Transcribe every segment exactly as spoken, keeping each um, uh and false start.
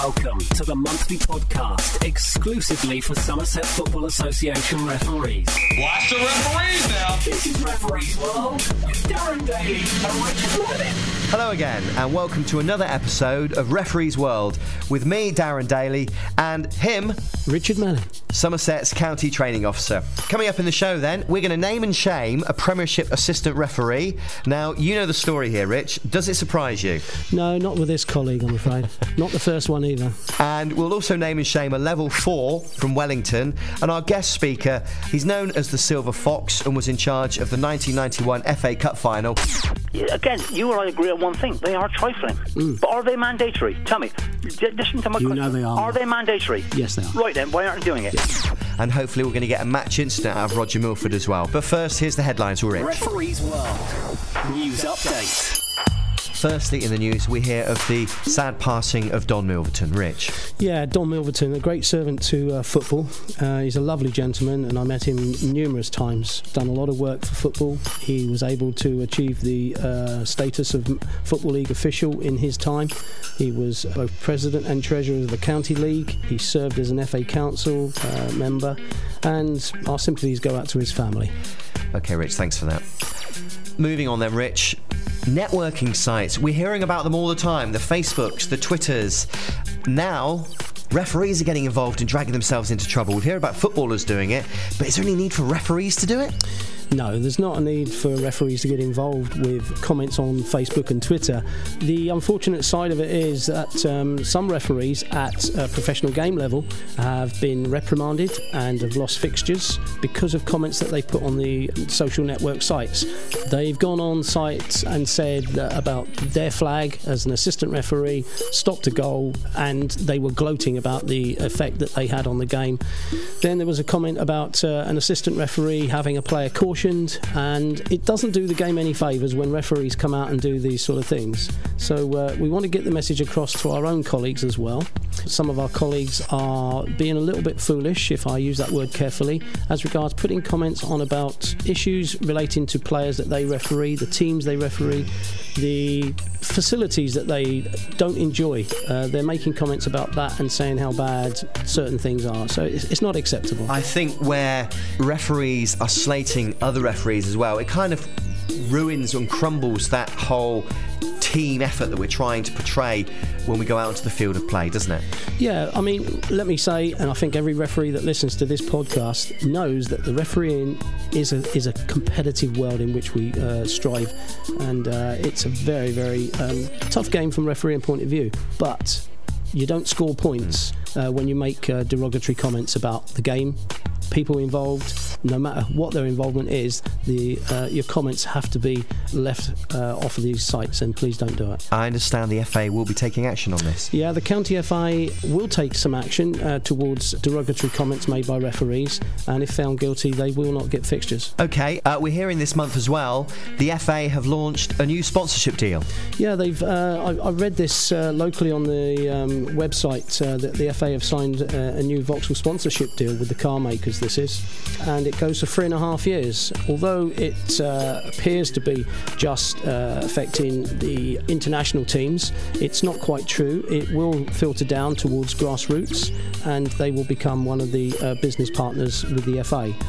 Welcome to the monthly podcast exclusively for Somerset Football Association referees. Watch the referees now. This is Referees World with Darren Daly and Richard Mellon. Hello again, and welcome to another episode of Referees World with me, Darren Daly, and him, Richard Mellon, Somerset's County Training Officer. Coming up in the show then, we're going to name and shame a Premiership assistant referee. Now, you know the story here, Rich. Does it surprise you? No, not with this colleague, I'm afraid. Not the first one either. And we'll also name and shame a level four from Wellington. And our guest speaker, he's known as the Silver Fox and was in charge of the nineteen ninety-one F A Cup final. Again, you and I agree on one thing. They are trifling. Mm. But are they mandatory? Tell me. Listen to my you question. know they are. Are they mandatory? Yes, they are. Right then, why aren't they doing it? Yes. And hopefully we're going to get a match incident out of Roger Milford as well. But first, here's the headlines, Rich. Referees World News Update. Firstly, in the news, we hear of the sad passing of Don Milverton. Rich. Yeah, Don Milverton, a great servant to uh, football. Uh, he's a lovely gentleman, and I met him numerous times. Done a lot of work for football. He was able to achieve the uh, status of Football League official in his time. He was both president and treasurer of the County League. He served as an F A Council uh, member, and our sympathies go out to his family. OK, Rich, thanks for that. Moving on then, Rich. Networking sites, we're hearing about them all the time, the Facebooks, the Twitters. Now, referees are getting involved and dragging themselves into trouble. We hear about footballers doing it, but is there any need for referees to do it? No, there's not a need for referees to get involved with comments on Facebook and Twitter. The unfortunate side of it is that um, some referees at a professional game level have been reprimanded and have lost fixtures because of comments that they put on the social network sites. They've gone on sites and said uh, about their flag as an assistant referee, stopped a goal, and they were gloating about the effect that they had on the game. Then there was a comment about uh, an assistant referee having a player cautioned, and it doesn't do the game any favours when referees come out and do these sort of things. So uh, we want to get the message across to our own colleagues as well. Some of our colleagues are being a little bit foolish, if I use that word carefully, as regards putting comments on about issues relating to players that they referee, the teams they referee, the facilities that they don't enjoy. Uh, they're making comments about that and saying how bad certain things are. So it's, it's not acceptable. I think where referees are slating other referees as well, it kind of ruins and crumbles that whole team effort that we're trying to portray when we go out into the field of play, doesn't it? Yeah, I mean, let me say, and I think every referee that listens to this podcast knows that the refereeing is a is a competitive world in which we uh, strive, and uh, it's a very, very um, tough game from a refereeing point of view. But you don't score points uh, when you make uh, derogatory comments about the game, people involved. No matter what their involvement is, the uh, your comments have to be left uh, off of these sites, and please don't do it. I understand the F A will be taking action on this. Yeah, the County F A will take some action uh, towards derogatory comments made by referees, and if found guilty, they will not get fixtures. OK, uh, we're hearing this month as well, the F A have launched a new sponsorship deal. Yeah, they've. Uh, I, I read this uh, locally on the um, website uh, that the F A have signed uh, a new Vauxhall sponsorship deal with the car makers, this is, and it goes for three and a half years. Although it uh, appears to be just uh, affecting the international teams, it's not quite true. It will filter down towards grassroots, and they will become one of the uh, business partners with the F A.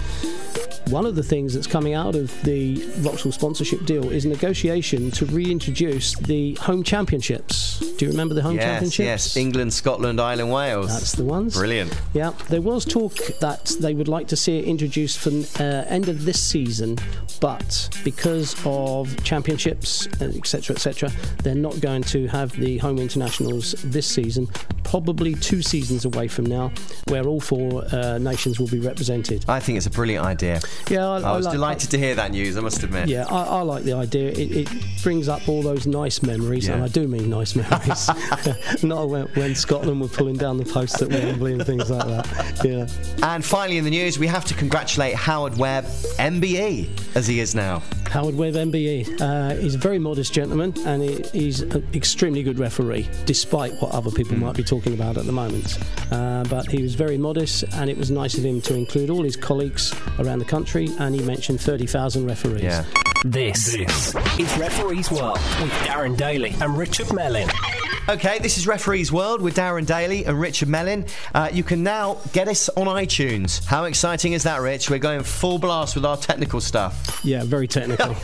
One of the things that's coming out of the Vauxhall sponsorship deal is negotiation to reintroduce the home championships. Do you remember the home yes, championships? Yes, England, Scotland, Ireland, Wales. That's the ones. Brilliant. Yeah, there was talk that they would like to see it introduced for uh, end of this season, but because of championships, et cetera, et cetera, they're not going to have the home internationals this season. Probably two seasons away from now, where all four uh, nations will be represented. I think it's a brilliant idea. Yeah, I, I was I like, delighted I, to hear that news, I must admit. Yeah, I, I like the idea. It, it brings up all those nice memories, yeah. and I do mean nice memories. Not when, when Scotland were pulling down the posts at Wembley and things like that. Yeah. And finally in the news, we have to congratulate Howard Webb, M B E, as he is now. Howard Webb, M B E. Uh, he's a very modest gentleman, and he, he's an extremely good referee, despite what other people mm. might be talking about at the moment. Uh, but he was very modest, and it was nice of him to include all his colleagues around the country, and he mentioned thirty thousand referees. Yeah. This, this is Referees World with Darren Daly and Richard Mellon. Okay, this is Referees World with Darren Daly and Richard Mellin. Uh, you can now get us on iTunes. How exciting is that, Rich? We're going full blast with our technical stuff. Yeah, very technical.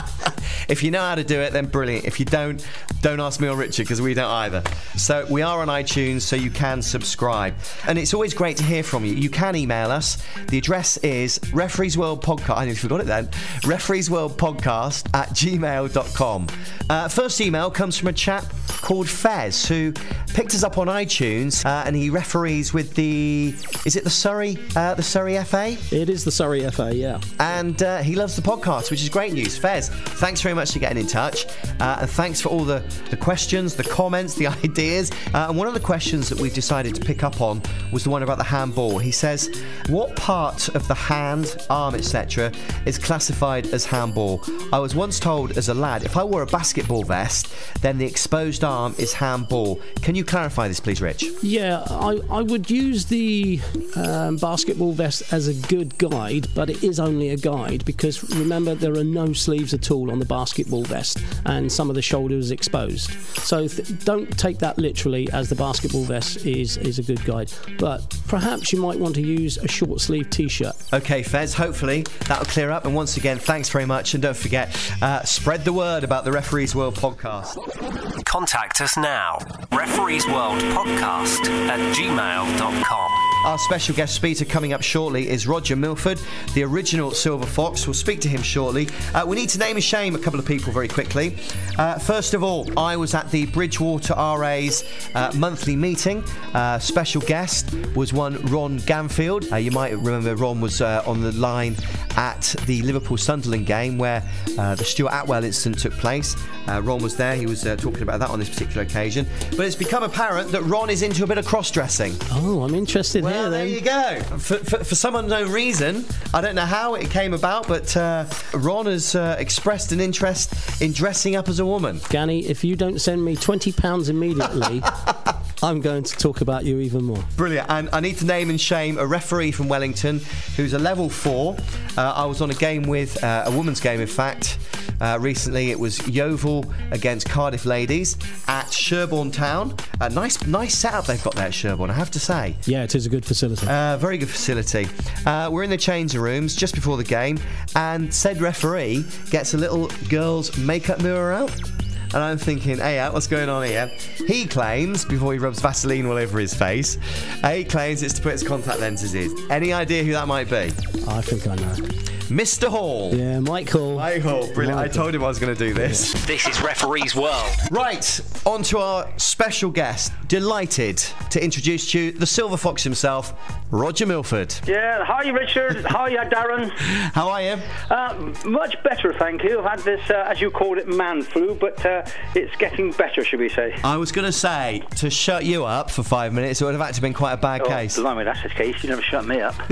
If you know how to do it, then brilliant. If you don't, don't ask me or Richard, because we don't either. So we are on iTunes, so you can subscribe. And it's always great to hear from you. You can email us. The address is Referees World Podcast. I nearly forgot it then. Referees World Podcast at gmail dot com. Uh, first email comes from a chap called Fez, who picked us up on iTunes, uh, and he referees with the, is it the Surrey, uh, the Surrey F A? It is the Surrey F A, yeah. And uh, he loves the podcast, which is great news. Fez, thanks very much for getting in touch, uh, and thanks for all the, the questions, the comments, the ideas. Uh, and one of the questions that we've decided to pick up on was the one about the handball. He says, what part of the hand, arm, et cetera is classified as handball? I was once told as a lad, if I wore a basketball vest, then the exposed arm is handball. Can you clarify this, please, Rich? Yeah, I, I would use the um, basketball vest as a good guide, but it is only a guide because, remember, there are no sleeves at all on the basketball vest and some of the shoulders exposed. So th- don't take that literally as the basketball vest is, is a good guide. But perhaps you might want to use a short sleeve t-shirt. Okay, Fez, hopefully that'll clear up. And once again, thanks very much. And don't forget, uh, spread the word about the Referees World podcast. Contact us now. Referees World Podcast at gmail dot com. Our special guest speaker coming up shortly is Roger Milford, the original Silver Fox. We'll speak to him shortly. Uh, we need to name and shame a couple of people very quickly. Uh, first of all, I was at the Bridgewater R A's uh, monthly meeting. Uh, special guest was one Ron Ganfield. Uh, you might remember Ron was uh, on the line at the Liverpool-Sunderland game where uh, the Stuart Atwell incident took place. Uh, Ron was there. He was uh, talking about that on this particular occasion. But it's become apparent that Ron is into a bit of cross-dressing. Oh, I'm interested Well, here there then. you go. For, for, for some unknown reason, I don't know how it came about, but uh, Ron has uh, expressed an interest in dressing up as a woman. Ganny, if you don't send me twenty pounds immediately, I'm going to talk about you even more. Brilliant. And I need to name and shame a referee from Wellington who's a level four. Uh, I was on a game with, uh, a women's game, in fact. Uh, recently, it was Yeovil against Cardiff Ladies at Sherborne Town. A nice, nice setup they've got there at Sherborne, I have to say. Yeah, it is a good facility. Uh, very good facility. Uh, we're in the changing rooms just before the game, and said referee gets a little girl's makeup mirror out. And I'm thinking, hey, out, what's going on here? He claims, before he rubs Vaseline all over his face, uh, he claims it's to put his contact lenses in. Any idea who that might be? I think I know. Mister Hall. Yeah, Mike Hall. Mike Hall, brilliant. Mike I told him I was going to do this. This is Referees World. Right, on to our special guest. Delighted to introduce to you the Silver Fox himself, Roger Milford. Yeah, hi Richard, hi Darren. How are you? Uh, much better, thank you. I've had this, uh, as you called it, man flu, but uh, it's getting better, should we say. I was going to say, to shut you up for five minutes, it would have actually been quite a bad oh, case. Blimey, that's the case. You never shut me up.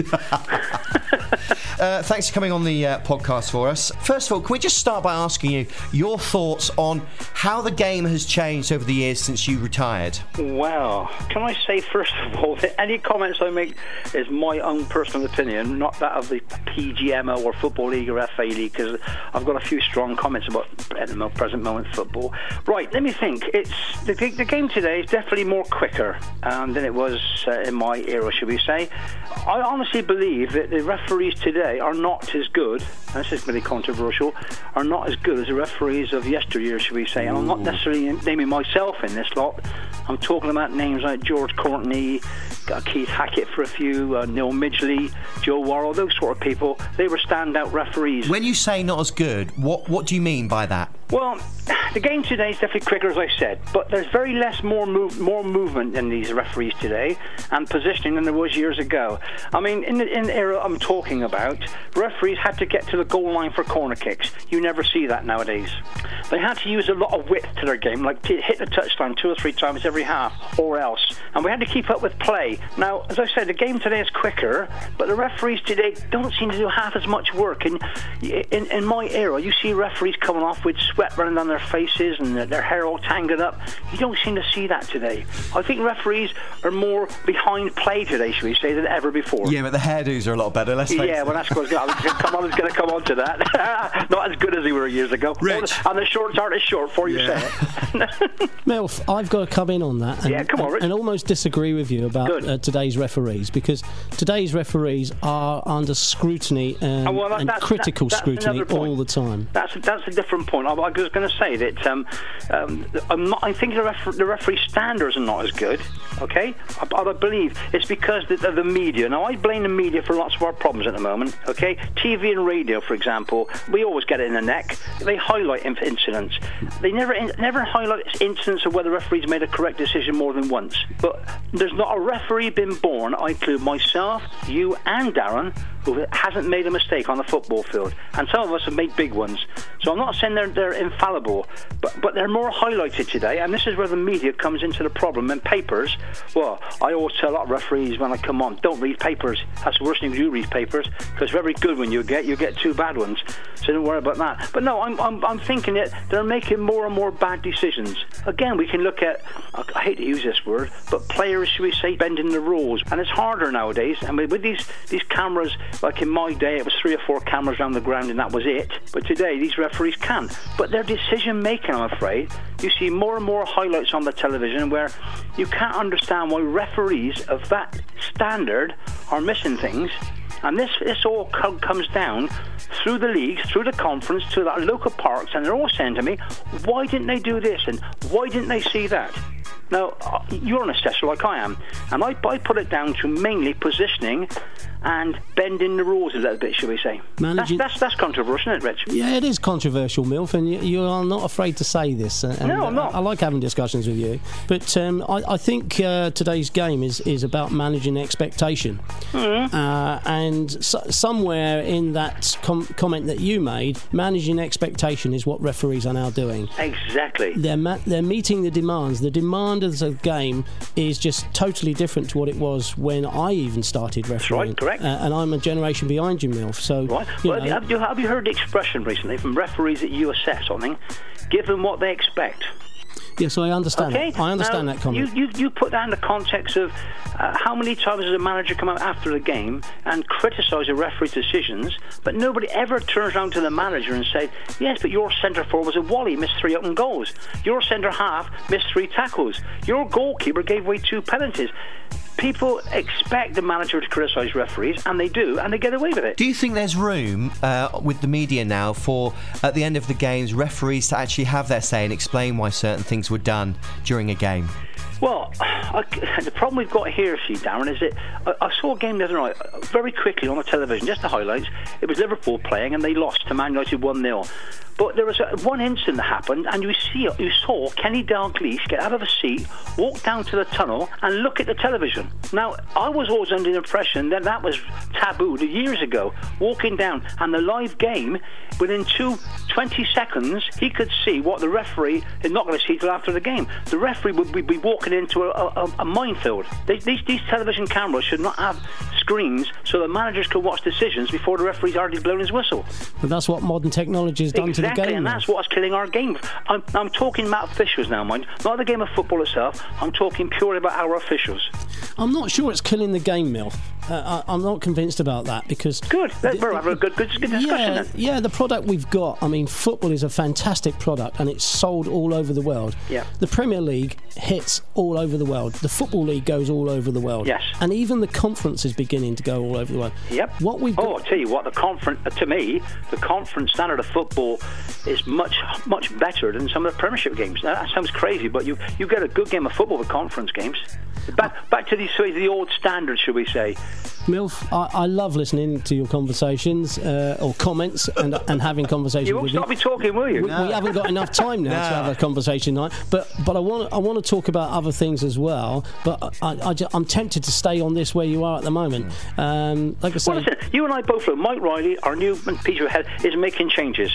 uh, thanks for coming on the uh, podcast for us. First of all, can we just start by asking you your thoughts on how the game has changed over the years since you retired? Well, can I say, first of all, that any comments I make is my own personal opinion, not that of the P G M O or Football League or F A League, because I've got a few strong comments about at the present moment football. Right, let me think. It's the, the game today is definitely more quicker um, than it was uh, in my era, should we say. I honestly believe that the referees today are not as good, and this is really controversial, are not as good as the referees of yesteryear, should we say. And I'm not necessarily naming myself in this lot. I'm talking about names like George Courtney, uh, Keith Hackett for a few, uh, Neil Midgley, Joe Worrell, those sort of people. They were standout referees. When you say not as good, what what do you mean by that? Well, the game today is definitely quicker, as I said, but there's very less more move, more movement in these referees today and positioning than there was years ago. I mean, in the, in the era I'm talking about, referees had to get to the goal line for corner kicks. You never see that nowadays. They had to use a lot of width to their game, like to hit the touchline two or three times every half, or else. And we had to keep up with play. Now, as I said, the game today is quicker, but the referees today don't seem to do half as much work. In in, in my era, you see referees coming off with sweat running down their faces and their, their hair all tangled up. You don't seem to see that today. I think referees are more behind play today, should we say, than ever before. Yeah, but the hairdos are a lot better. Let's face yeah, it. well, that's good. Come on, it's going to come on to that. Not as good as they were years ago. Rich. And the shorts aren't as short for you Yeah. say it. Milf, I've got to come in on that and, Yeah, come on, Rich. and almost disagree with you about uh, today's referees, because today's referees are under scrutiny and, Oh, well, that- and that's- critical that- that's scrutiny another point. all the time. That's that's a different point. I, I was going to say that um, um, I'm not. I think the, refer- the referee standards are not as good. Okay, I, I believe it's because of the, the media. Now, I blame the media for lots of our problems at the moment. Okay, T V and radio, for example, we always get it in the neck. They highlight inf- incidents. They never in- never highlight incidents of whether referees made a correct decision more than once. But there's not a referee been born, I include myself, you, and Darren, who hasn't made a mistake on the football field. And some of us have made big ones. So I'm not saying they're, they're infallible, but, but they're more highlighted today, and this is where the media comes into the problem. And papers, well, I always tell a lot of referees when I come on, don't read papers. That's the worst thing you do, read papers, because for every good one you get, you get two bad ones. So don't worry about that. But no, I'm, I'm, I'm thinking that they're making more and more bad decisions. Again, we can look at, I hate to use this word, but players, should we say, bending the rules. And it's harder nowadays. I mean, with these, these cameras, like in my day, it was three or four cameras around the ground and that was it. But today, these referees can. But their decision making, I'm afraid, you see more and more highlights on the television where you can't understand why referees of that standard are missing things. And this, this all co- comes down through the leagues, through the conference, to the local parks, and they're all saying to me, why didn't they do this and why didn't they see that? Now, you're an assessor like I am, and I, I put it down to mainly positioning and bending the rules a little bit, shall we say. Managing- That's, that's, that's controversial, isn't it, Rich? Yeah, it is controversial, Milf, and you, you are not afraid to say this. And, No, I'm not. I, I like having discussions with you. But um, I, I think uh, today's game is, is about managing expectation. Mm-hmm. Uh, and so, somewhere in that com- comment that you made, managing expectation is what referees are now doing. Exactly. They're, ma- they're meeting the demands. The demand of the game is just totally different to what it was when I even started refereeing. right, correct. Uh, and I'm a generation behind you, Milf. So, Right. you Well, know, have you, have you heard the expression recently from referees that you assess something? Give them what they expect. yes, I understand. Okay. That. I understand now, that comment. You, you, you put that in the context of uh, how many times does a manager come out after the game and criticise a referee's decisions, but nobody ever turns around to the manager and say, yes, but your centre forward was a wally, missed three open goals. Your centre half missed three tackles. Your goalkeeper gave away two penalties. People expect the manager to criticise referees, and they do, and they get away with it. Do you think there's room uh, with the media now for, at the end of the games, referees to actually have their say and explain why certain things were done during a game? Well, I, the problem we've got here, see, Darren, is that I, I saw a game the other night, very quickly on the television, just the highlights. It was Liverpool playing, and they lost to Man United one nil. But there was a, one incident that happened, and you see, you saw Kenny Dalglish get out of a seat, walk down to the tunnel, and look at the television. Now, I was always under the impression that that was tabooed years ago, walking down, and the live game, within two, twenty seconds, he could see what the referee is not going to see till after the game. The referee would be, be walking into a, a, a minefield. These, these, these television cameras should not have screens so the managers could watch decisions before the referee's already blown his whistle. But that's what modern technology has done Exactly, to the game. and now. that's what's killing our game. I'm, I'm talking about officials now, mind. Not the game of football itself. I'm talking purely about our officials. I'm not sure it's killing the game, Milf. Uh, I, I'm not convinced about that because... Good. We're having a good, good, good discussion yeah, then. yeah, the product we've got, I mean, football is a fantastic product and it's sold all over the world. Yeah. The Premier League hits all over the world. The Football League goes all over the world. Yes. And even the conference is beginning to go all over the world. Yep. What we've oh, got... I'll tell you what, the conference, to me, the conference standard of football is much, much better than some of the Premiership games. Now, that sounds crazy, but you you get a good game of football with conference games. Back, back to the, sorry, the old standards, should we say. Milf, I, I love listening to your conversations uh, or comments and, and having conversations You won't with stop me talking, will you? We, we haven't got enough time now No. to have a conversation tonight, but but I want I want to talk about other things as well. But I, I just, I'm tempted to stay on this where you are at the moment. Um, like I say, Well, listen, you and I both know Mike Riley, our new Peter Head, is making changes.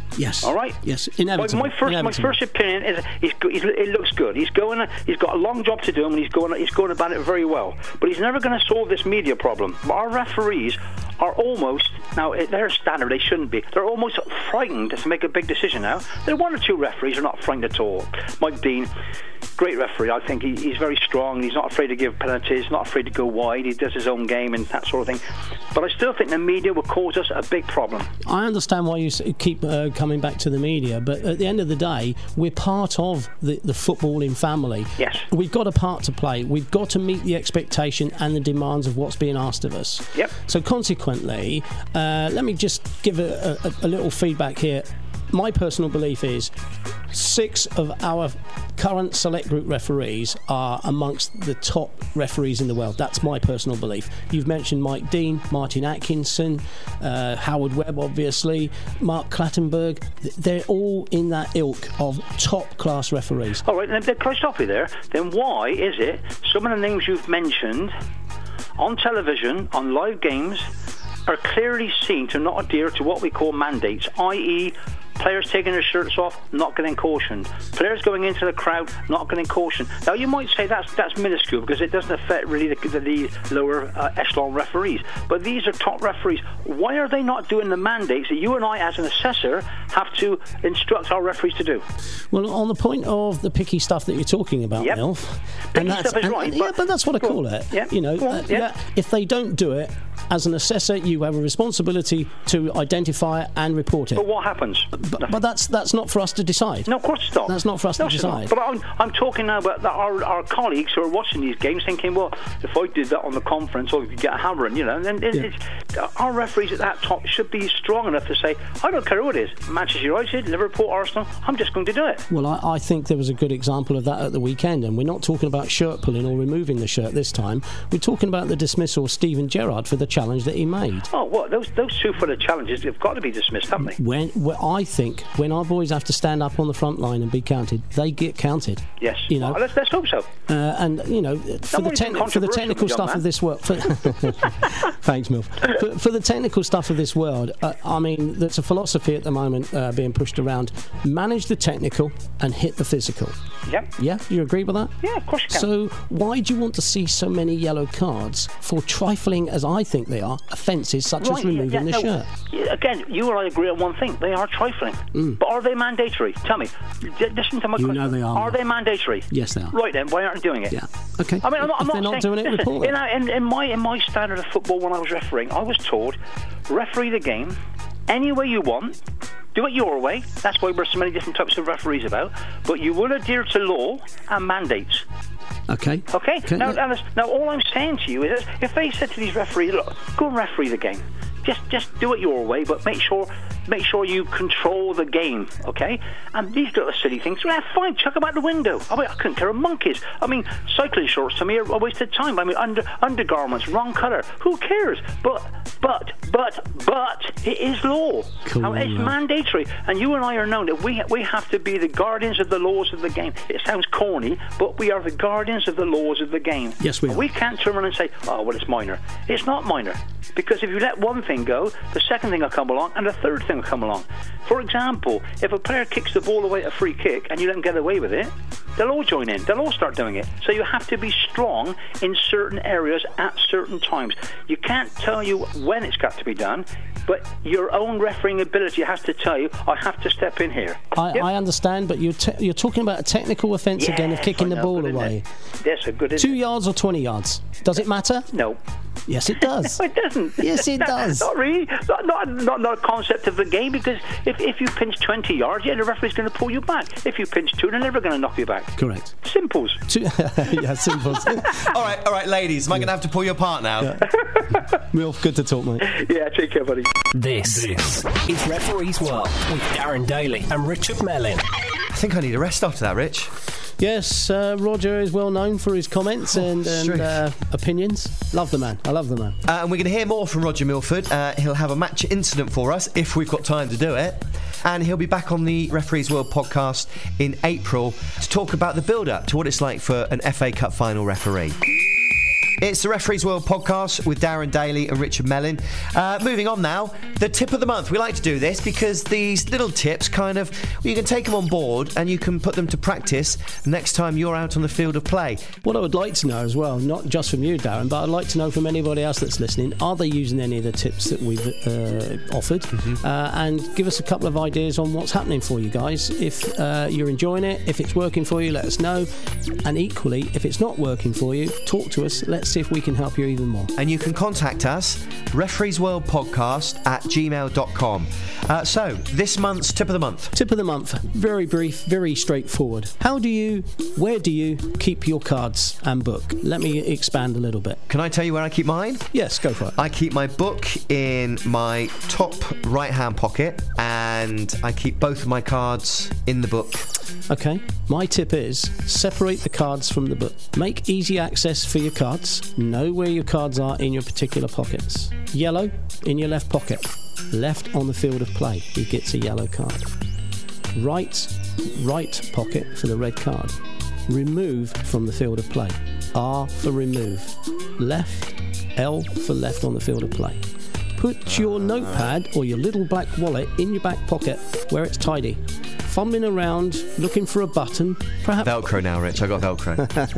Yes. All right. Yes. Inevitable. My, my first, Inevitable. my first opinion is he's, he's, it looks good. He's going. He's got a long job to do, and he's going. He's going about it very well. But he's never going to solve this media problem. Our referees are almost now. They're standard. They shouldn't be. They're almost frightened to make a big decision now. There are one or two referees who are not frightened at all. Mike Dean, great referee. I think he, he's very strong. He's not afraid to give penalties. Not afraid to go wide. He does his own game and that sort of thing. But I still think the media will cause us a big problem. I understand why you s- keep uh, coming back to the media, but at the end of the day, we're part of the, the footballing family. Yes. We've got a part to play. We've got to meet the expectation and the demands of what's being asked of us. Yep. So consequently, uh, let me just give a, a, a little feedback here. My personal belief is six of our current select group referees are amongst the top referees in the world. That's my personal belief. You've mentioned Mike Dean, Martin Atkinson, uh, Howard Webb, obviously, Mark Clattenburg. They're all in that ilk of top-class referees. All right, then, then can I stop you there? Then why is it some of the names you've mentioned on television, on live games, are clearly seen to not adhere to what we call mandates, that is, players taking their shirts off, not getting cautioned. Players going into the crowd, not getting cautioned. Now, you might say that's that's minuscule because it doesn't affect really the, the, the lower uh, echelon referees. But these are top referees. Why are they not doing the mandates that you and I, as an assessor, have to instruct our referees to do? Well, on the point of the picky stuff that you're talking about, Yep. Milf, Picky and that's stuff is and, right, and- yeah, but- but that's what I Go call on. it. Yeah. You know, Go on, uh, yeah. yeah, if they don't do it, as an assessor, you have a responsibility to identify it and report it. But what happens? But, but that's that's not for us to decide. No, of course it's not. That's not for us no, to it's not. decide. But I'm, I'm talking now about the, our, our colleagues who are watching these games thinking, well, if I did that on the conference, or we could get a hammering, you know, and then it, Yeah. it's, our referees at that top should be strong enough to say, I don't care who it is, Manchester United, Liverpool, Arsenal, I'm just going to do it. Well, I, I think there was a good example of that at the weekend, and we're not talking about shirt pulling or removing the shirt this time. We're talking about the dismissal of Steven Gerrard for the challenge that he made. Oh, what? Those those two for the challenges, they've got to be dismissed, haven't they? When, when I think when our boys have to stand up on the front line and be counted, they get counted. Yes. You know, Well, let's, let's hope so. Uh, and you know, for the, worry, techni- it's for the controversial, technical young stuff man. of this world, for thanks, Milf. For, for the technical stuff of this world, uh, I mean, there's a philosophy at the moment uh, being pushed around: manage the technical and hit the physical. Yep. Yeah, do you agree with that? Yeah, of course you can. So why do you want to see so many yellow cards for trifling, as I think they are, offences such as Right, yeah, removing yeah, the no, shirt? yeah, Again, you and I agree on one thing. They are trifling. But are they mandatory? Tell me. D- listen to my You question. know they are, Are Mark. they mandatory? Yes, they are. Right then, why aren't they doing it? Yeah. Okay. I mean, I'm not, if I'm they're not not saying, doing it, listen, report in, it. our- in, in my in my standard of football when I was refereeing, I was told, referee the game any way you want. Do it your way. That's why there's so many different types of referees about. But you will adhere to law and mandates. Okay. Okay? Okay, Now, yeah. now, now, all I'm saying to you is, if they said to these referees, look, go and referee the game. Just, just do it your way, but make sure, make sure you control the game, okay? And these little silly things, well, fine, chuck them out the window. I mean, I couldn't care a monkeys. I mean, cycling shorts to me are a waste of time. I mean, under undergarments, wrong colour. Who cares? But, but, but, but, it is law. Come Now, on, it's lad. mandatory, and you and I are known that we we have to be the guardians of the laws of the game. It sounds corny, but we are the guardians of the laws of the game. Yes, we are. We can't turn around and say, oh, well, it's minor. It's not minor. Because if you let one thing go, the second thing will come along, and the third thing will come along. For example, if a player kicks the ball away at a free kick and you let them get away with it, they'll all join in. They'll all start doing it. So you have to be strong in certain areas at certain times. You can't tell you when it's got to be done, but your own refereeing ability has to tell you, I have to step in here. I, Yep. I understand, but you're t- you're talking about a technical offence again of Yes, kicking I the know, ball good, isn't away. it? That's a good. Two yards or twenty yards? Does it matter? No. Yes, it does. It doesn't. Yes, it does. Not really. Not, not, not, not a concept of the game, because if, if you pinch twenty yards, yeah, the referee's going to pull you back. If you pinch two, they're never going to knock you back. Correct. Simples. Two- yeah, simple. All right, all right, ladies. Am I going to have to pull you apart now? Milf, good to talk, mate. Yeah, take care, buddy. This, this is Referee's World with Darren Daly and Richard Mellin. I think I need a rest after that, Rich. Yes, uh, Roger is well known for his comments and, and Straight. uh, opinions. Love the man. I love the man. Uh, and we're going to hear more from Roger Milford. Uh, he'll have a match incident for us if we've got time to do it. And he'll be back on the Referees World podcast in April to talk about the build-up to what it's like for an F A Cup final referee. It's the Referees World podcast with Darren Daly and Richard Mellon. Uh, moving on now, the tip of the month. We like to do this because these little tips kind of, well, you can take them on board and you can put them to practice next time you're out on the field of play. What I would like to know as well, not just from you, Darren, but I'd like to know from anybody else that's listening, are they using any of the tips that we've uh, offered? Mm-hmm. Uh, and give us a couple of ideas on what's happening for you guys. If uh, you're enjoying it, if it's working for you, let us know. And equally, if it's not working for you, talk to us. Let's see if we can help you even more. And you can contact us, referees world podcast at gmail dot com. Uh, so, this month's tip of the month. Tip of the month, very brief, very straightforward. How do you, where do you keep your cards and book? Let me expand a little bit. Can I tell you where I keep mine? Yes, go for it. I keep my book in my top right-hand pocket, and I keep both of my cards in the book. Okay, my tip is separate the cards from the book. Make easy access for your cards. Know where your cards are in your particular pockets. Yellow in your left pocket. Left on the field of play, he gets a yellow card. Right, right pocket for the red card. Remove from the field of play. R for remove. Left, L for left on the field of play. Put your notepad or your little black wallet in your back pocket where it's tidy. Fumbling around, looking for a button, perhaps... Velcro now, Rich. I got Velcro.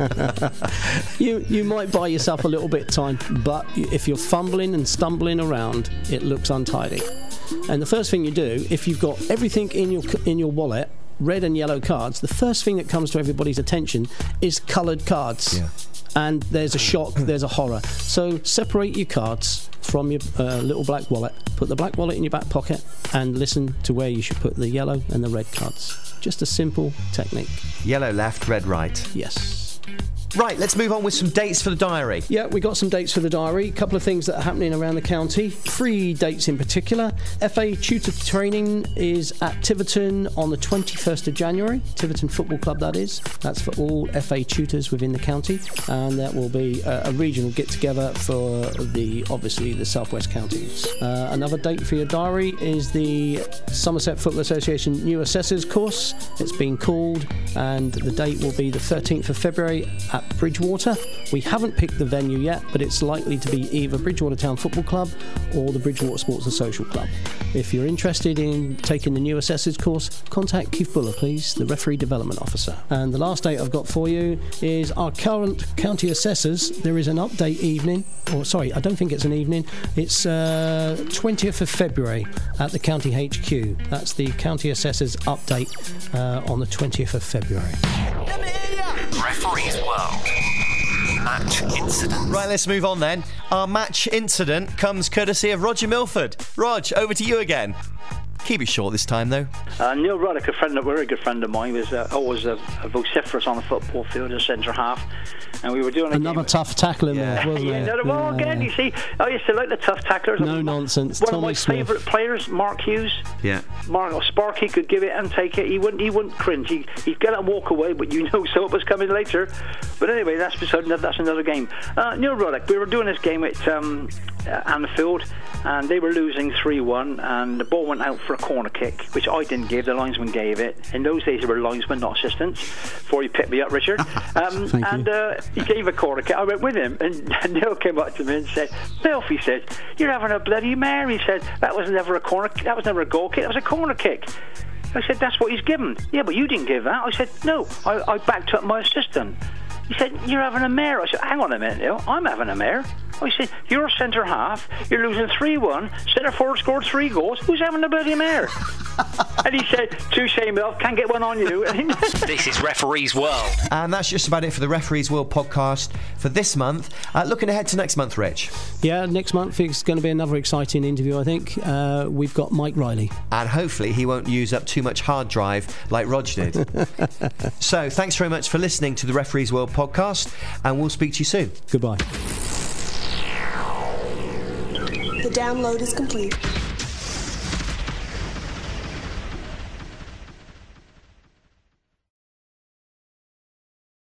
you you might buy yourself a little bit of time, but if you're fumbling and stumbling around, it looks untidy. And the first thing you do, if you've got everything in your in your wallet, red and yellow cards, the first thing that comes to everybody's attention is coloured cards. Yeah. And there's a shock, there's a horror. So separate your cards from your uh, little black wallet. Put the black wallet in your back pocket and listen to where you should put the yellow and the red cards. Just a simple technique. Yellow left, red right. Yes. Right, let's move on with some dates for the diary. Yeah, we got some dates for the diary. A couple of things that are happening around the county. Three dates in particular. F A tutor training is at Tiverton on the twenty-first of January. Tiverton Football Club, that is. That's for all F A tutors within the county. And that will be a, a regional get-together for the, obviously, the southwest counties. Uh, another date for your diary is the Somerset Football Association New Assessors course. It's been called, and the date will be the thirteenth of February at Bridgewater. We haven't picked the venue yet, but it's likely to be either Bridgewater Town Football Club or the Bridgewater Sports and Social Club. If you're interested in taking the new assessors course, contact Keith Buller, please, the referee development officer. And the last date I've got for you is our current county assessors. There is an update evening, or sorry, I don't think it's an evening. It's uh, twentieth of February at the county H Q. That's the county assessors update uh, on the twentieth of February. Referees World. Match incident. Right, let's move on then. Our match incident comes courtesy of Roger Milford. Rog, over to you again. Keep it short this time, though. Uh, Neil Ruddock, a friend, a very good friend of mine, was uh, always a, a vociferous on the football field as centre half, and we were doing a another game. tough tackling Yeah. there, wasn't yeah, it? no, well, Yeah. again, you see, I used to like the tough tacklers. No I mean, nonsense. One Tommy of my Smith. favourite players, Mark Hughes. Yeah. Mark Sparky could give it and take it. He wouldn't. He wouldn't cringe. He, he'd get up and walk away, but you know, so it was coming later. But anyway, that's beside, that's another game. Uh, Neil Ruddock. We were doing this game at um, uh, Anfield, and they were losing three one, and the ball went out for a corner kick, which I didn't give. The linesman gave it. In those days, they were linesmen, not assistants. Before you picked me up, Richard. Um, Thank and you. uh, he gave a corner kick. I went with him, and Neil came up to me and said, "Milf," he said, "you're having a bloody mare." He said, "That was never a corner. That was never a goal kick. That was a corner kick." I said, "That's what he's given." "Yeah, but you didn't give that." I said, "No, I, I backed up my assistant." He said, "You're having a mare." I said, "Hang on a minute, Neil. I'm having a mare." I said, "You're a centre half. You're losing three one. Centre forward scored three goals. Who's having a bloody mare?" And he said, "Touche, Milf. Can't get one on you." This is Referees World. And that's just about it for the Referees World podcast for this month. Uh, looking ahead to next month, Rich. Yeah, next month is going to be another exciting interview, I think. Uh, we've got Mike Riley. And hopefully he won't use up too much hard drive like Rog did. So thanks very much for listening to the Referees World podcast, and we'll speak to you soon. Goodbye. The download is complete.